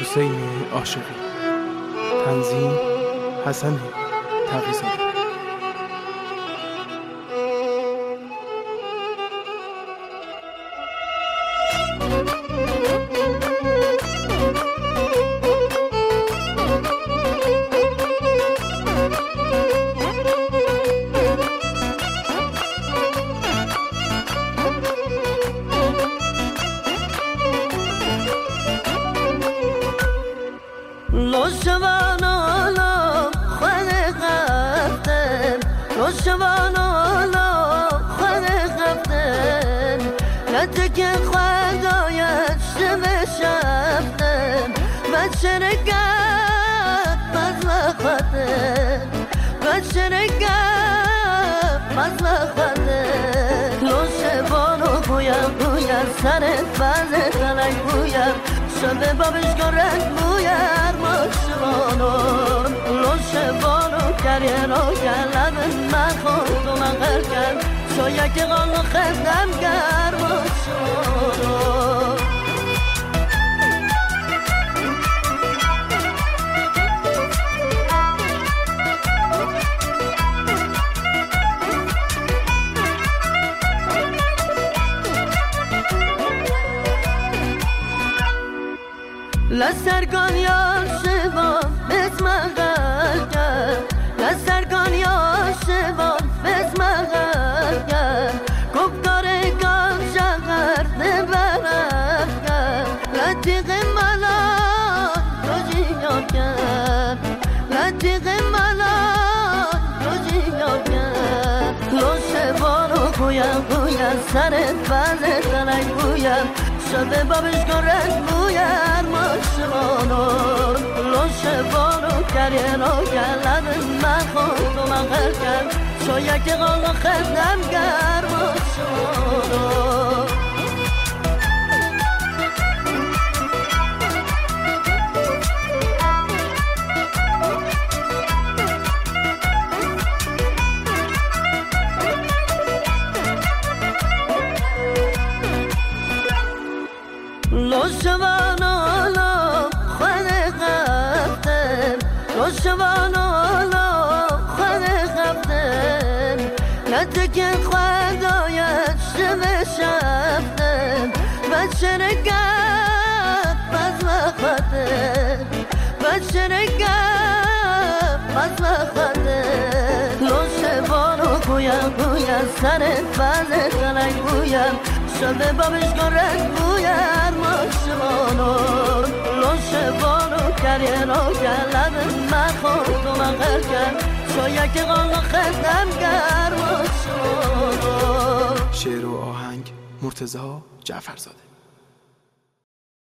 حسین عاشقی. تنظیم حسن تقی‌زاده. لوشوانالا خود خفتم لوشوانالا خود خفتم لطک خدایش شفتم بچرگت مزلختم بچرگت مزلختم لوشوانو بویم بویم سرت بزه تلک بویم شده بابش گرد بویر مشوانو لوشوانو کریرو گلدن من خود و مغر کرد شاید که غالو خدم گر مشوانو لسرگان یا شبان بسم غلگه لسرگان یا شبان بسم غلگه گفتاره گام شغر نبرفگه لطیق ملان روزی یا کرد لطیق ملان روزی یا کرد لوشوانو گویم گویم سرت بزه تنک بویم شده بابش گرد بویر مشوانو لوشوانو کریرو گلدن من خود و مغر کرد شاید که غالو خدم گر مشوانو لوشوانالا خود خفتم لوشوانالا خود خفتم لطک خدایش شفتم بچرگت مزلختم بچرگت مزلختم لوشوانو گویم گویم سرت بزه تلک بویم شده بابش گرد بویر مشوانو لوشوانو کریرو گلدن من خود و مغر کرد شاید که غالو خدم گر مشوانو. شعر و آهنگ مرتضی جعفرزاده.